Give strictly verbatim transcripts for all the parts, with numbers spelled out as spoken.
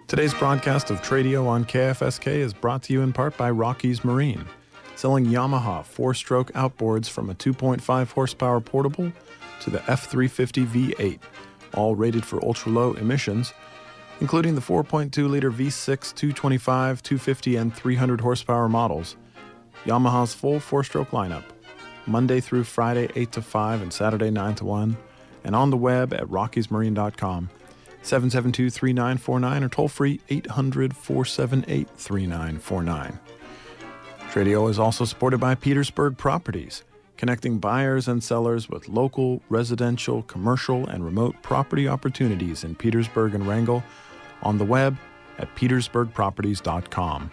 Today's broadcast of Tradio on K F S K is brought to you in part by Rockies Marine, selling Yamaha four-stroke outboards from a two point five horsepower portable to the F three fifty V eight, all rated for ultra-low emissions, including the four point two liter V six, two twenty-five, two fifty, and three hundred horsepower models. Yamaha's full four-stroke lineup, Monday through Friday eight to five and Saturday nine to one, and on the web at rockies marine dot com. seven seven two, three nine four nine or toll free eight hundred, four seven eight, three nine four nine. Tradio is also supported by Petersburg Properties, connecting buyers and sellers with local, residential, commercial, and remote property opportunities in Petersburg and Wrangell, on the web at petersburg properties dot com.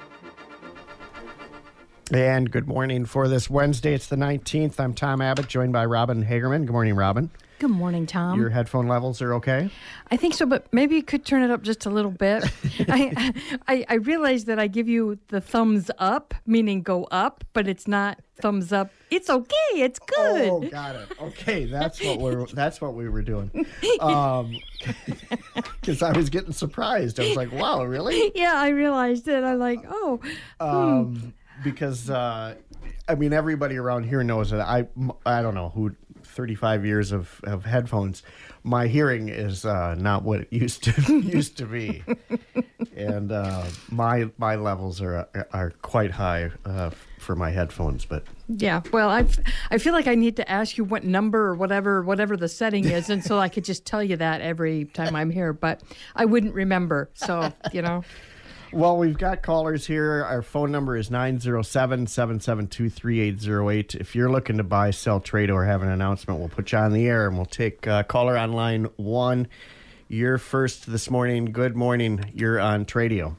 And good morning for this Wednesday. It's the nineteenth. I'm Tom Abbott, joined by Robin Hagerman. Good morning, Robin. Good morning, Tom. Your headphone levels are okay? I think so, but maybe you could turn it up just a little bit. I, I I realize that I give you the thumbs up, meaning go up, but it's not thumbs up. It's okay. It's good. Oh, got it. Okay, that's what we're that's what we were doing. Um, because I was getting surprised. I was like, "Wow, really?" Yeah, I realized it. I'm like, "Oh." Um, hmm. Because uh, I mean, everybody around here knows that I I don't know who. thirty-five years of, of headphones, my hearing is uh, not what it used to used to be, and uh, my my levels are are quite high uh, for my headphones. But yeah, well, I I feel like I need to ask you what number or whatever whatever the setting is, and so I could just tell you that every time I'm here, but I wouldn't remember. So you know. Well, we've got callers here. Our phone number is nine zero seven, seven seven two, three eight zero eight. If you're looking to buy, sell, trade, or have an announcement, we'll put you on the air, and we'll take uh, caller on line one. You're first this morning. Good morning. You're on Tradio.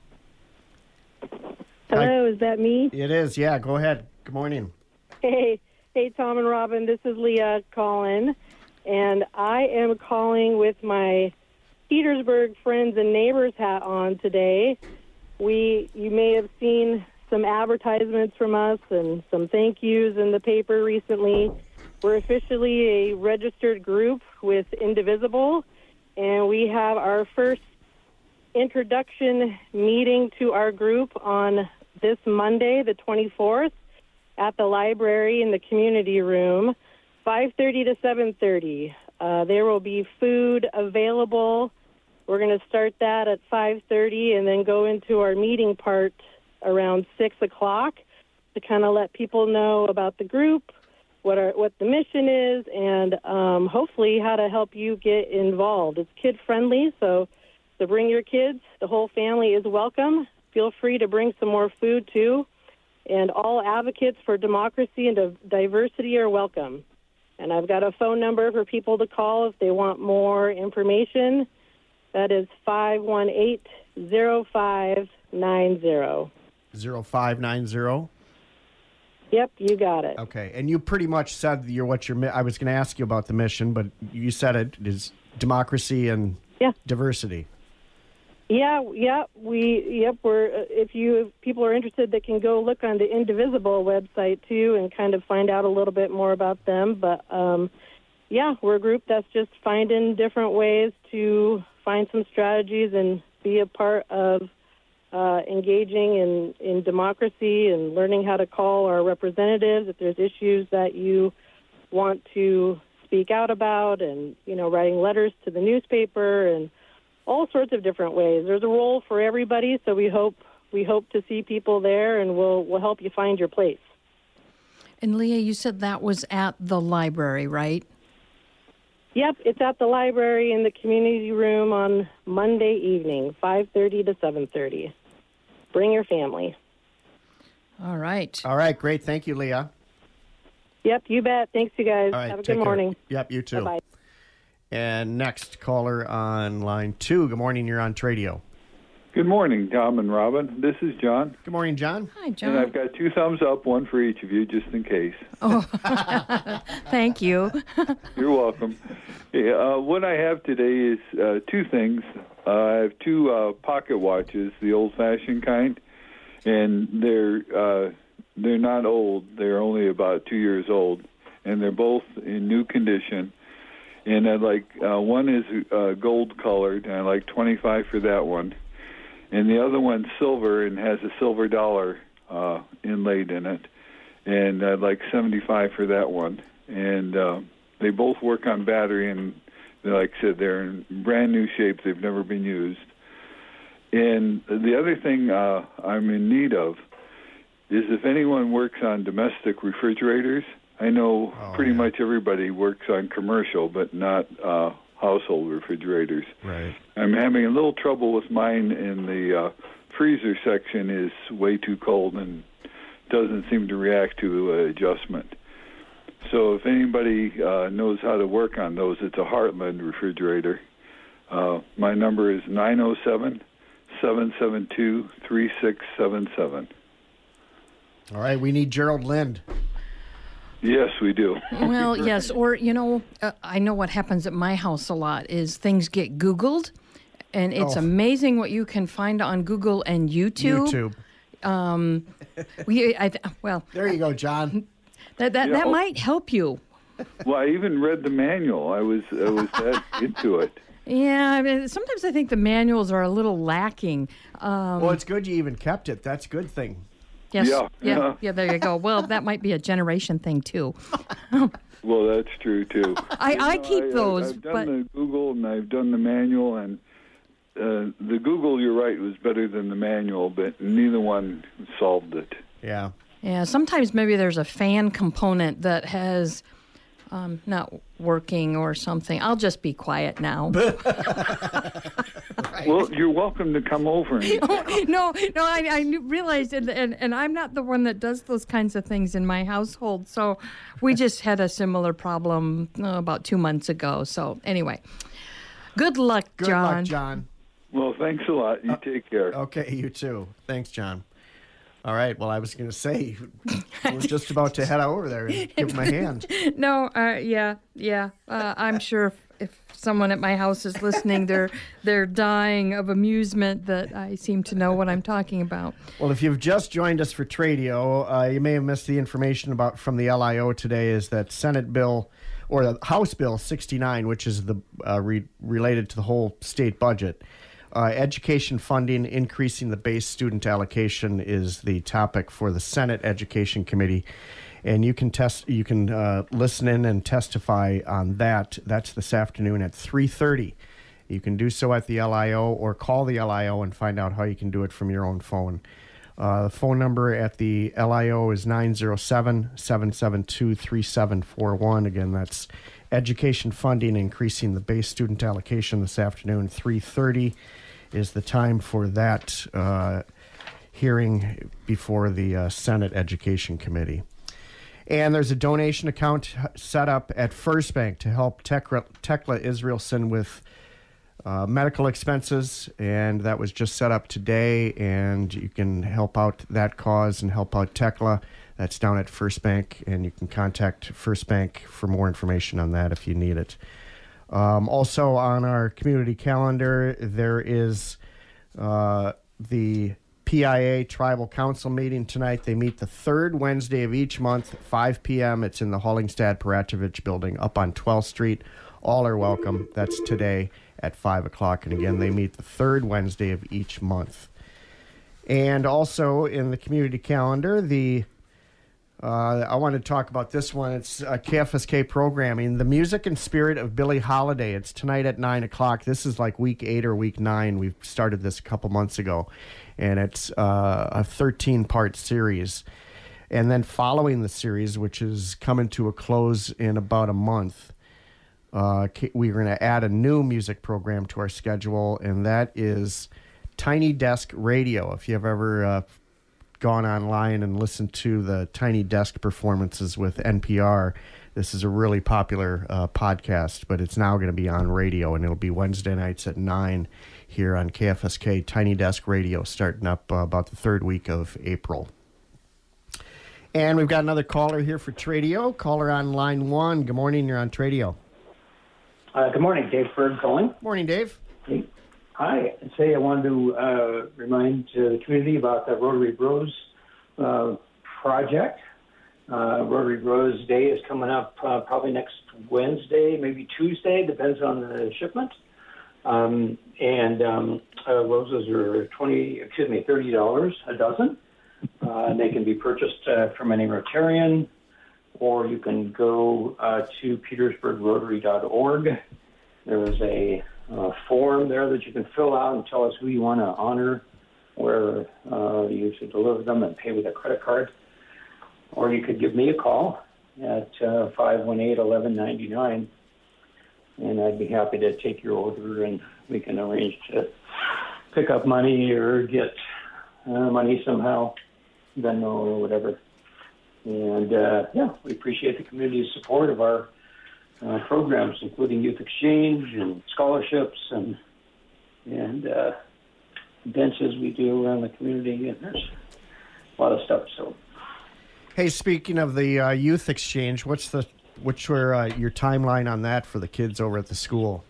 Hello, Hi. Is that me? It is, yeah. Go ahead. Good morning. Hey, hey, Tom and Robin. This is Leah calling, and I am calling with my Petersburg friends and neighbors hat on today. We, you may have seen some advertisements from us and some thank yous in the paper recently. We're officially a registered group with Indivisible, and we have our first introduction meeting to our group on this Monday, the twenty-fourth, at the library in the community room, five thirty to seven thirty. Uh, there will be food available. We're going to start that at five thirty and then go into our meeting part around six o'clock to kind of let people know about the group, what our what the mission is, and um, hopefully how to help you get involved. It's kid-friendly, so, so bring your kids. The whole family is welcome. Feel free to bring some more food, too. And all advocates for democracy and diversity are welcome. And I've got a phone number for people to call if they want more information. That is five one eight, zero five nine zero. zero five nine zero? Yep, you got it. Okay, and you pretty much said your what your I was going to ask you about the mission, but you said it is democracy and yeah. diversity. Yeah, yeah, we yep, we're if you if people are interested, they can go look on the Indivisible website too and kind of find out a little bit more about them, but um yeah, we're a group that's just finding different ways to find some strategies and be a part of uh, engaging in, in democracy and learning how to call our representatives if there's issues that you want to speak out about, and, you know, writing letters to the newspaper and all sorts of different ways. There's a role for everybody, so we hope we hope to see people there, and we'll we'll help you find your place. And Leah, you said that was at the library, right? Yep, it's at the library in the community room on Monday evening, five thirty to seven thirty. Bring your family. All right. All right, great. Thank you, Leah. Yep, you bet. Thanks, you guys. All right, have a take good morning. Care. Yep, you too. Bye-bye. And next caller on line two. Good morning. You're on Tradio. Good morning, Tom and Robin. This is John. Good morning, John. Hi, John. And I've got two thumbs up, one for each of you, just in case. Oh, thank you. You're welcome. Yeah, uh, what I have today is uh, two things. Uh, I have two uh, pocket watches, the old-fashioned kind, and they're uh, they're not old. They're only about two years old, and they're both in new condition. And I like uh, one is uh, gold colored, and I like twenty-five for that one. And the other one's silver and has a silver dollar uh, inlaid in it, and I'd like seventy-five for that one. And uh, they both work on battery, and like I said, they're in brand new shape. They've never been used. And the other thing uh, I'm in need of is if anyone works on domestic refrigerators. I know oh, pretty yeah. much everybody works on commercial, but not uh, household refrigerators. Right. I'm having a little trouble with mine in the uh, freezer section is way too cold and doesn't seem to react to uh, adjustment. So if anybody uh, knows how to work on those, it's a Heartland refrigerator. Uh, my number is nine oh seven, seven seven two, three six seven seven. All right, we need Gerald Lind. Yes, we do. Well, yes, or, you know, uh, I know what happens at my house a lot is things get Googled, and it's oh. amazing what you can find on Google and YouTube. YouTube. Um, we, I, well, there you go, John. That that, yeah, that oh. might help you. Well, I even read the manual. I was I was that into it. Yeah, I mean, sometimes I think the manuals are a little lacking. Um, well, it's good you even kept it. That's a good thing. Yes. Yeah. yeah. Yeah. Yeah. There you go. Well, that might be a generation thing too. Well, that's true too. I, I know, keep I, those, I've done but the Google and I've done the manual, and uh, the Google, you're right, was better than the manual, but neither one solved it. Yeah. Yeah. Sometimes maybe there's a fan component that has um, not working or something. I'll just be quiet now. Right. Well, you're welcome to come over. And oh, no, no, I, I realized, and, and, and I'm not the one that does those kinds of things in my household. So we just had a similar problem uh, about two months ago. So anyway, good luck, good John. Good luck, John. Well, thanks a lot. You uh, take care. Okay, you too. Thanks, John. All right. Well, I was going to say, I was just about to head over there and give him a hand. No, uh, yeah, yeah. Uh, I'm sure if, if someone at my house is listening, they're they're dying of amusement that I seem to know what I'm talking about. Well, if you've just joined us for Tradio, uh, you may have missed the information about from the L I O today is that Senate Bill, or the House Bill sixty-nine, which is the uh, re- related to the whole state budget, Uh, education funding, increasing the base student allocation is the topic for the Senate Education Committee, and you can test. You can uh, listen in and testify on that. That's this afternoon at three thirty. You can do so at the L I O or call the L I O and find out how you can do it from your own phone. Uh, the phone number at the L I O is nine oh seven, seven seven two, three seven four one. Again, that's education funding, increasing the base student allocation this afternoon, three thirty. Is the time for that uh, hearing before the uh, Senate Education Committee. And there's a donation account set up at First Bank to help Tekla, Tekla Israelson with uh, medical expenses, and that was just set up today, and you can help out that cause and help out Tekla. That's down at First Bank, and you can contact First Bank for more information on that if you need it. Um, also on our community calendar, there is uh, the P I A Tribal Council meeting tonight. They meet the third Wednesday of each month at five p.m. It's in the Hollingstad Paratovich building up on twelfth Street. All are welcome. That's today at five o'clock. And again, they meet the third Wednesday of each month. And also in the community calendar, the Uh, I want to talk about this one. It's uh, K F S K programming. The Music and Spirit of Billie Holiday. It's tonight at nine o'clock. This is like week eight or week nine. We started this a couple months ago. And it's uh, a thirteen-part series. And then following the series, which is coming to a close in about a month, uh, we're going to add a new music program to our schedule, and that is Tiny Desk Radio. If you've ever Uh, gone online and listened to the Tiny Desk performances with N P R. This is a really popular uh, podcast, but it's now going to be on radio, and it'll be Wednesday nights at nine here on K F S K Tiny Desk Radio, starting up uh, about the third week of April. And we've got another caller here for Tradio. Caller on line one. Good morning. You're on Tradio. Uh, good morning. Dave Berg calling. Morning, Dave. Hey. Hi. Say I wanted to uh, remind uh, the community about the Rotary Bros uh, project. Uh, Rotary Rose Day is coming up uh, probably next Wednesday, maybe Tuesday, depends on the shipment. Um, and um, uh, roses are twenty, excuse me, thirty dollars a dozen. Uh, and they can be purchased uh, from any Rotarian, or you can go uh, to petersburg rotary dot org. There is a uh, form there that you can fill out and tell us who you want to honor, where uh, you should deliver them, and pay with a credit card. Or you could give me a call at uh, five one eight, one one nine nine, and I'd be happy to take your order, and we can arrange to pick up money or get uh, money somehow, Venmo or whatever. And, uh, yeah, we appreciate the community's support of our uh, programs, including youth exchange and scholarships and, and uh, benches we do around the community, and there's a lot of stuff, so... Hey, speaking of the uh, youth exchange, what's the what's your uh, your timeline on that for the kids over at the school?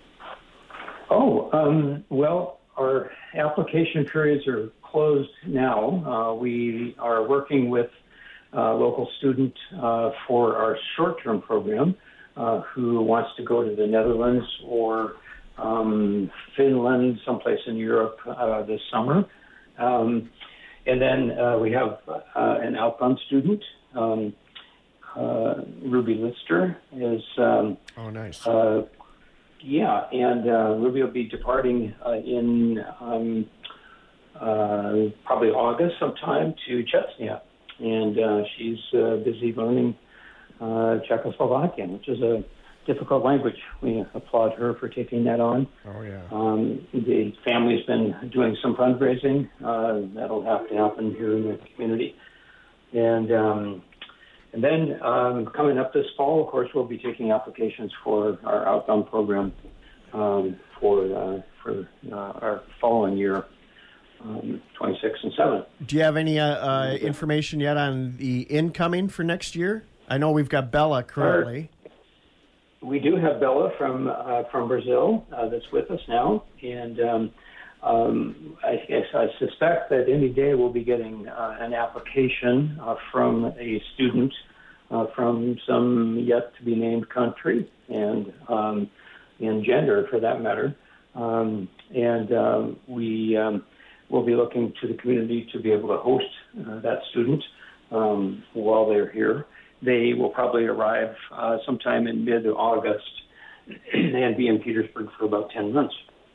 Oh, um, well, our application periods are closed now. Uh, we are working with a local student uh, for our short-term program uh, who wants to go to the Netherlands or um, Finland, someplace in Europe uh, this summer. Um, And then uh, we have uh, an outbound student, um, uh, Ruby Lister, is um, oh nice. Uh, yeah, and uh, Ruby will be departing uh, in um, uh, probably August sometime to Chechnya, and uh, she's uh, busy learning uh, Czechoslovakian, which is a difficult language. We applaud her for taking that on. Oh, yeah. Um, the family's been doing some fundraising. Uh, that'll have to happen here in the community. And um, and then um, coming up this fall, of course, we'll be taking applications for our outbound program um, for uh, for uh, our following year, um, twenty-six and seven. Do you have any uh, uh, information yet on the incoming for next year? I know we've got Bella currently. We do have Bella from uh, from Brazil uh, that's with us now, and um, um, I guess I suspect that any day we'll be getting uh, an application uh, from a student uh, from some yet to be named country and um, and gender, for that matter, um, and um, we um, will be looking to the community to be able to host uh, that student um, while they're here. They will probably arrive uh, sometime in mid-August and be in Petersburg for about ten months.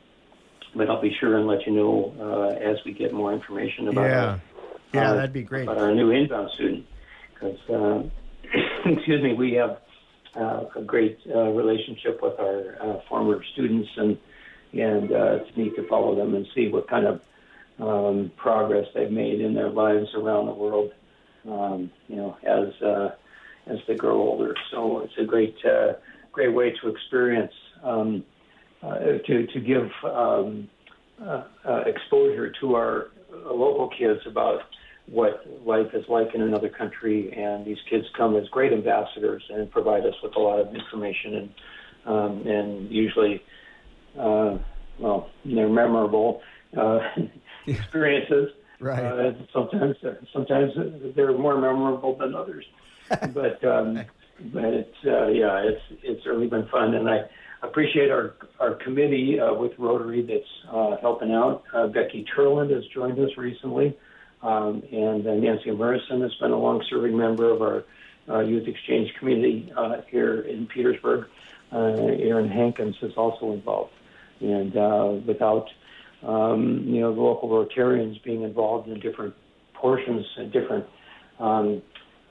But I'll be sure and let you know uh, as we get more information about yeah. our, yeah, uh, that'd be great. about our new inbound student. Because, uh, excuse me, we have uh, a great uh, relationship with our uh, former students, and and uh, it's neat to follow them and see what kind of um, progress they've made in their lives around the world. Um, you know, as uh, as they grow older. So it's a great uh, great way to experience, um, uh, to, to give um, uh, uh, exposure to our uh, local kids about what life is like in another country. And these kids come as great ambassadors and provide us with a lot of information, and um, and usually, uh, well, they're memorable uh, experiences. Right. Uh, sometimes, sometimes they're more memorable than others, but um, but it's uh, yeah, it's it's really been fun, and I appreciate our our committee uh, with Rotary that's uh, helping out. Uh, Becky Turland has joined us recently, um, and uh, Nancy Morrison has been a long-serving member of our uh, youth exchange community uh, here in Petersburg. Uh, Aaron Hankins is also involved, and uh, without Um, you know, the local Rotarians being involved in different portions, uh, different um,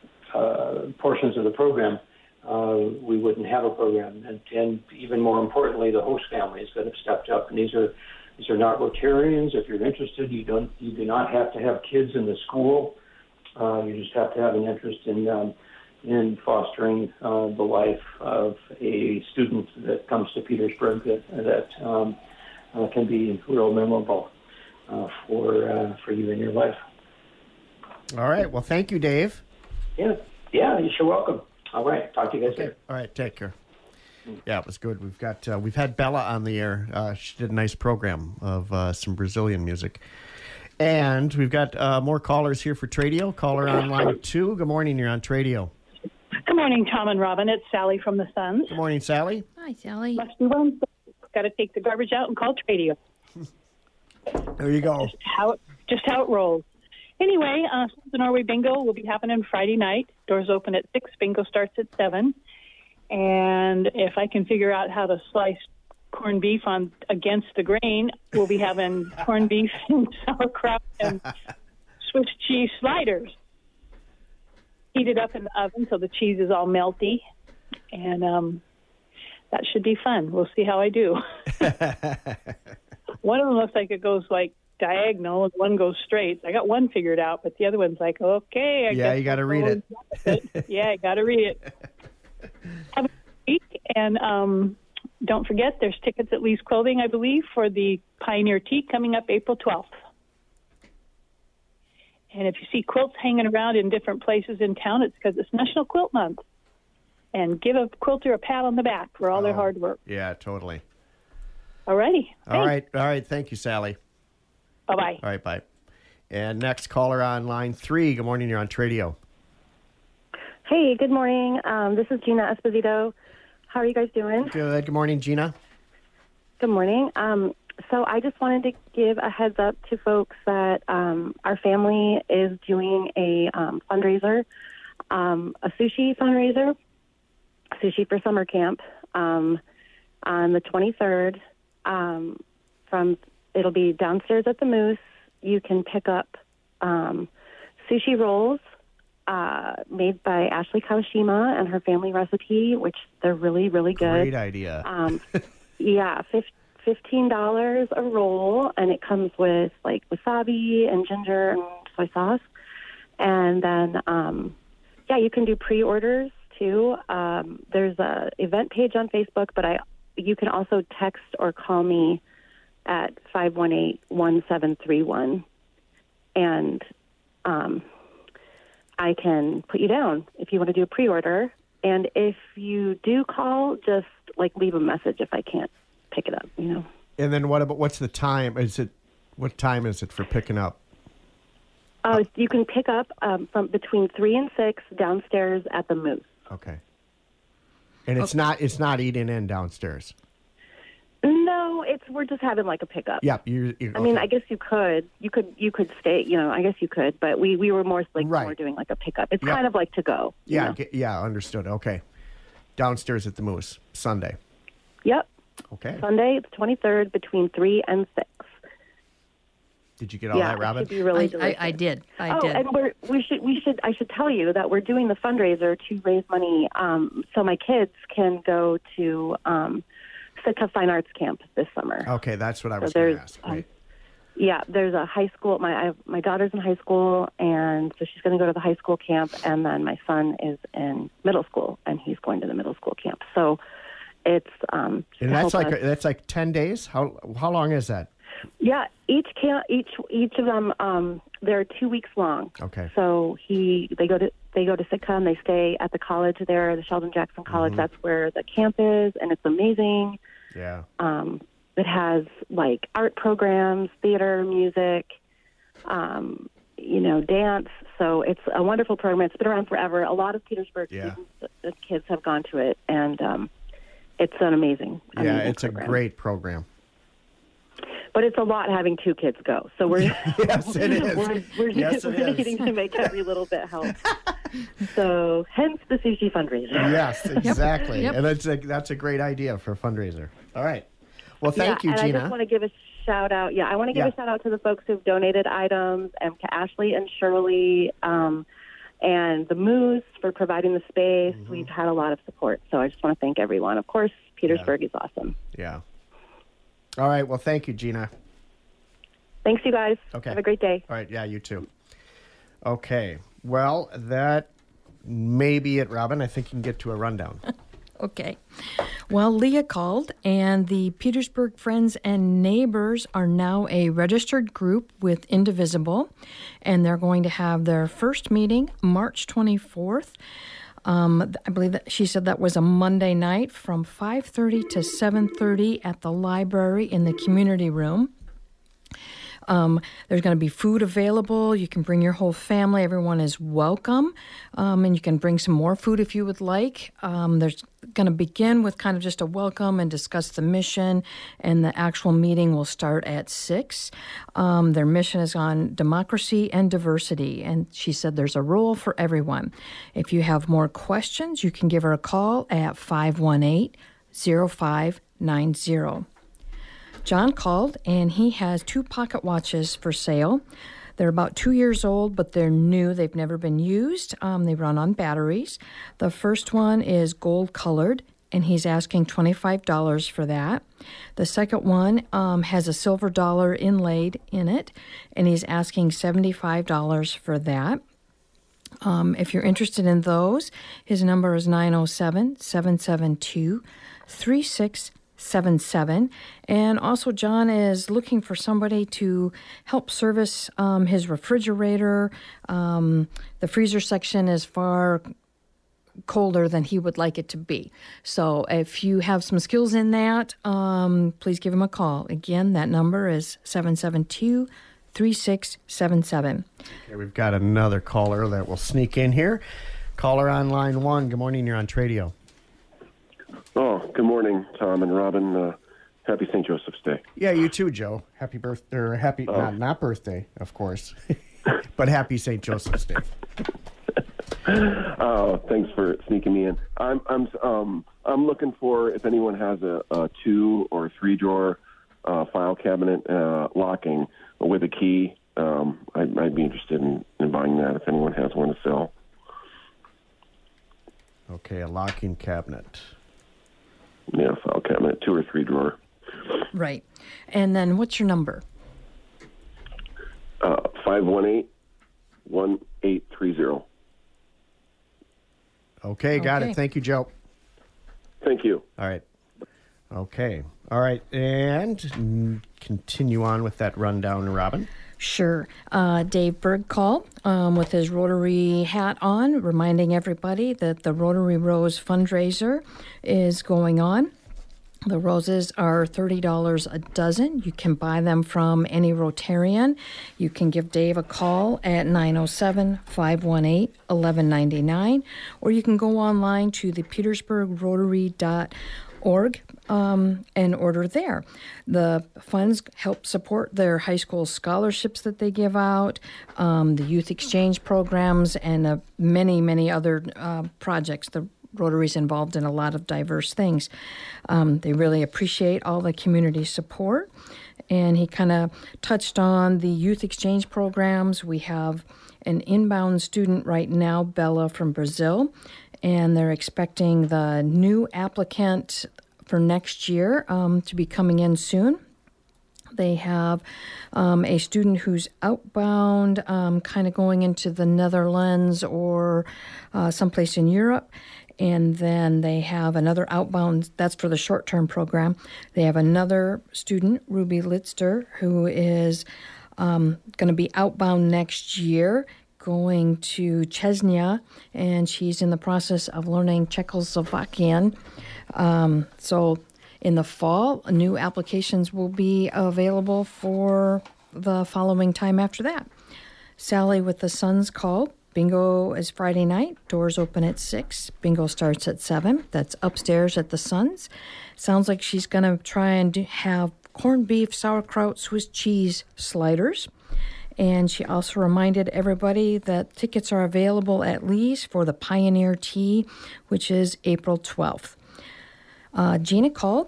uh, portions of the program, uh, we wouldn't have a program. And, and even more importantly, the host families that have stepped up. And these are these are not Rotarians. If you're interested, you don't you do not have to have kids in the school. Uh, you just have to have an interest in um, in fostering uh, the life of a student that comes to Petersburg that that. Um, Uh, can be real memorable uh, for uh, for you in your life. All right. Well, thank you, Dave. Yeah, yeah, you're welcome. All right, talk to you guys Okay. later. All right. Take care. Yeah, it was good. We've got uh, we've had Bella on the air. Uh, she did a nice program of uh, some Brazilian music. And we've got uh, more callers here for Tradio. Caller on line two. Good morning. You're on Tradio. Good morning, Tom and Robin. It's Sally from the Suns. Good morning, Sally. Hi, Sally. Must be one. Got to take the garbage out and call Tradio. There you go. Just how it, just how it rolls. Anyway, uh, the Norway Bingo will be happening Friday night. Doors open at six. Bingo starts at seven. And if I can figure out how to slice corned beef on against the grain, we'll be having corned beef and sauerkraut and Swiss cheese sliders. Heat it up in the oven so the cheese is all melty, and um, that should be fun. We'll see how I do. One of them looks like it goes like diagonal, and one goes straight. I got one figured out, but the other one's like, okay, I yeah, guess you got to read it. Yeah, I got to read it. Have a good week, and um, don't forget, there's tickets at Lee's Clothing, I believe, for the Pioneer Tea coming up April twelfth. And if you see quilts hanging around in different places in town, it's because it's National Quilt Month. And give a quilter a pat on the back for all oh, their hard work. Yeah, totally. All righty. All right. All right. Thank you, Sally. Bye-bye. All right. Bye. And next caller on line three. Good morning. You're on Tradio. Hey, good morning. Um, this is Gina Esposito. How are you guys doing? Good. Good morning, Gina. Good morning. Um, so I just wanted to give a heads up to folks that um, our family is doing a um, fundraiser, um, a sushi fundraiser, sushi for summer camp um, on the twenty-third. Um, from it'll be downstairs at the Moose. You can pick up um, sushi rolls uh, made by Ashley Kawashima and her family recipe, which they're really, really good. Great idea. Um, yeah, fifteen dollars a roll, and it comes with like wasabi and ginger and soy sauce. And then, um, yeah, you can do pre-orders too. Um, there's a event page on Facebook, but I you can also text or call me at five one eight, one seven three one, and um, I can put you down if you want to do a pre-order. And if you do call, just like leave a message if I can't pick it up, you know. And then what about what's the time? Is it what time is it for picking up? Uh, you can pick up um, from between three and six downstairs at the Moose. Okay. And it's okay. not it's not eating in downstairs. No, it's we're just having like a pickup. Yeah, you. Okay. I mean, I guess you could, you could, you could stay. You know, I guess you could, but we, we were more like right. more doing like a pickup. It's yep. kind of like to go. Yeah, know? get, yeah, understood. Okay, downstairs at the Moose Sunday. Yep. Okay. Sunday, the twenty-third, between three and six. Did you get all yeah, that, Robin? It should be really I, delicious. I, I did. I oh, did. and we're, we should we should I should tell you that we're doing the fundraiser to raise money um, so my kids can go to um, Sitka Fine Arts Camp this summer. Okay, that's what I was so going to ask. Um, yeah, there's a high school. My I have, my daughter's in high school, and so she's going to go to the high school camp, and then my son is in middle school, and he's going to the middle school camp. So it's um, and that's like a, that's like ten days. How how long is that? Yeah, each camp, each each of them, um, they're two weeks long. Okay. So he, they go to they go to Sitka and they stay at the college there, the Sheldon Jackson College. Mm-hmm. That's where the camp is, and it's amazing. Yeah. Um, it has like art programs, theater, music, um, you know, dance. So it's a wonderful program. It's been around forever. A lot of Petersburg yeah. students, kids have gone to it, and um, it's an amazing. amazing yeah, it's program. a great program. But it's a lot having two kids go. So we're yes, it is. we're, we're, yes, we're it needing is. to make every little bit help. So hence the sushi fundraiser. Yes, exactly. Yep. And that's a, that's a great idea for a fundraiser. All right. Well, thank yeah, you, and Gina. I just want to give a shout out. Yeah, I want to give yeah. a shout out to the folks who've donated items, and to Ashley and Shirley, um, and the Moose for providing the space. Mm-hmm. We've had a lot of support, so I just want to thank everyone. Of course, Petersburg yeah. is awesome. Yeah. All right. Well, thank you, Gina. Thanks, you guys. Okay. Have a great day. All right. Yeah, you too. Okay. Well, that may be it, Robin. I think you can get to a rundown. Okay. Well, Leah called, and the Petersburg Friends and Neighbors are now a registered group with Indivisible, and they're going to have their first meeting March twenty-fourth. Um, I believe that she said that was a Monday night from five thirty to seven thirty at the library in the community room. Um, there's going to be food available. You can bring your whole family. Everyone is welcome. Um, and you can bring some more food if you would like. Um, there's going to begin with kind of just a welcome and discuss the mission, and the actual meeting will start at six. Um, their mission is on democracy and diversity, and she said there's a role for everyone. If you have more questions, you can give her a call at five one eight, zero five nine zero. John called, and he has two pocket watches for sale. They're about two years old, but they're new. They've never been used. Um, they run on batteries. The first one is gold-colored, and he's asking twenty-five dollars for that. The second one um, has a silver dollar inlaid in it, and he's asking seventy-five dollars for that. Um, if you're interested in those, his number is nine oh seven, seven seven two, three six seven seven. And also, John is looking for somebody to help service um, his refrigerator. Um, the freezer section is far colder than he would like it to be. So if you have some skills in that, um, please give him a call. Again, that number is seven seven two, three six seven seven. Okay, we've got another caller that will sneak in here. Caller on line one. Good morning. You're on Tradio. Oh, good morning, Tom and Robin. Uh, happy Saint Joseph's Day. Yeah, you too, Joe. Happy birthday, or happy Oh. not not birthday, of course, but happy Saint Joseph's Day. Oh, thanks for sneaking me in. I'm I'm um I'm looking for if anyone has a, a two or three drawer uh, file cabinet uh, locking with a key. Um, I'd, I'd be interested in, in buying that if anyone has one to sell. Okay, a locking cabinet. Yeah, file cabinet, two or three drawer. Right. And then what's your number? Uh, five one eight, one eight three zero. Okay, got Okay. it. Thank you, Joe. Thank you. All right. Okay. All right, and mm, continue on with that rundown, Robin. Sure. Uh, Dave Berg called um, with his Rotary hat on, reminding everybody that the Rotary Rose fundraiser is going on. The roses are thirty dollars a dozen. You can buy them from any Rotarian. You can give Dave a call at nine oh seven, five one eight, one one nine nine, or you can go online to the petersburg rotary dot org um, and order there. The funds help support their high school scholarships that they give out, um, the youth exchange programs, and uh, many, many other uh, projects. The Rotary's involved in a lot of diverse things. Um, they really appreciate all the community support. And he kind of touched on the youth exchange programs. We have an inbound student right now, Bella from Brazil, and they're expecting the new applicant for next year um, to be coming in soon. They have um, a student who's outbound, um, kind of going into the Netherlands or uh, someplace in Europe. And then they have another outbound, that's for the short-term program. They have another student, Ruby Litzter, who is um, going to be outbound next year, going to Chechnya, and she's in the process of learning Czechoslovakian. Um, so in the fall, new applications will be available for the following time after that. Sally with the Suns called. Bingo is Friday night. Doors open at six. Bingo starts at seven. That's upstairs at the Suns. Sounds like she's going to try and do, have corned beef, sauerkraut, Swiss cheese sliders. And she also reminded everybody that tickets are available at Lee's for the Pioneer Tea, which is April twelfth. Uh, Gina called,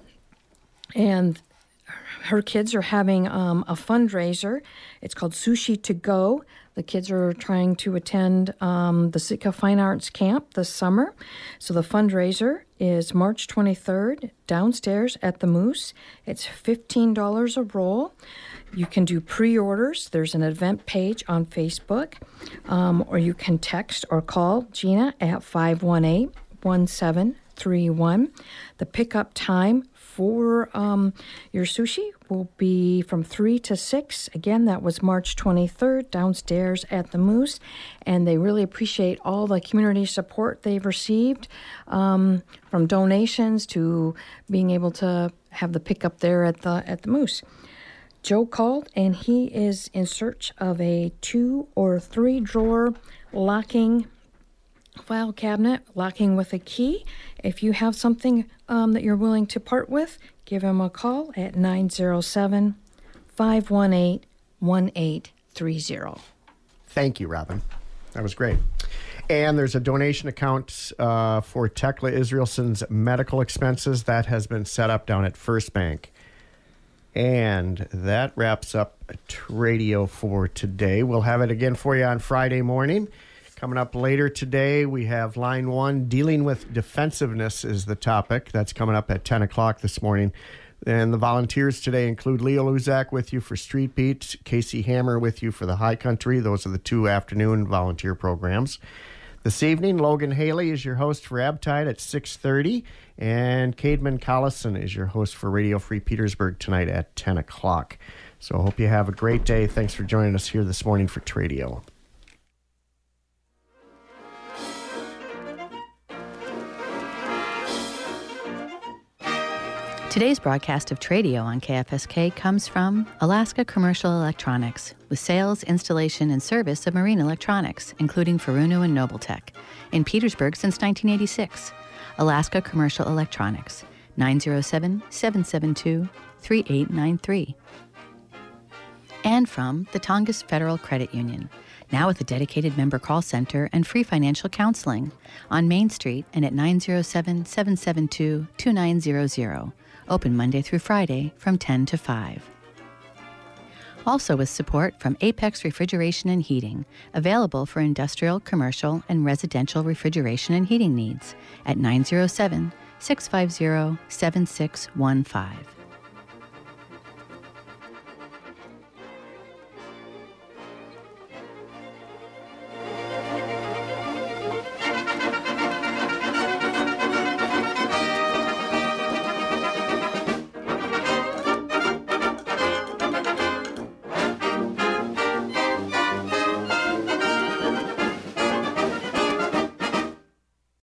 and her kids are having um, a fundraiser. It's called Sushi to Go. The kids are trying to attend um, the Sitka Fine Arts Camp this summer. So the fundraiser is March twenty-third, downstairs at the Moose. It's fifteen dollars a roll. You can do pre-orders. There's an event page on Facebook, um, or you can text or call Gina at five one eight, one seven three one. The pickup time for um, your sushi will be from three to six. Again, that was March twenty-third, downstairs at the Moose. And they really appreciate all the community support they've received, um, from donations to being able to have the pickup there at the at the Moose. Joe called, and he is in search of a two or three drawer locking file cabinet, locking with a key. If you have something um, that you're willing to part with, give him a call at nine zero seven, five one eight, one eight three zero. Thank you, Robin. That was great. And there's a donation account uh, for Tekla Israelson's medical expenses that has been set up down at First Bank. And that wraps up Radio for today. We'll have it again for you on Friday morning. Coming up later today, we have Line one, Dealing with Defensiveness is the topic. That's coming up at ten o'clock this morning. And the volunteers today include Leo Luzak with you for Street Beat, Casey Hammer with you for the High Country. Those are the two afternoon volunteer programs. This evening, Logan Haley is your host for Abtide at six thirty, and Cademan Collison is your host for Radio Free Petersburg tonight at ten o'clock. So I hope you have a great day. Thanks for joining us here this morning for Tradio. Today's broadcast of Tradio on K F S K comes from Alaska Commercial Electronics, with sales, installation, and service of marine electronics, including Furuno and Nobletech, in Petersburg since nineteen eighty-six. Alaska Commercial Electronics, nine zero seven, seven seven two, three eight nine three. And from the Tongass Federal Credit Union, now with a dedicated member call center and free financial counseling on Main Street and at nine zero seven, seven seven two, two nine zero zero. Open Monday through Friday from ten to five. Also with support from Apex Refrigeration and Heating, available for industrial, commercial, and residential refrigeration and heating needs at nine zero seven, six five zero, seven six one five.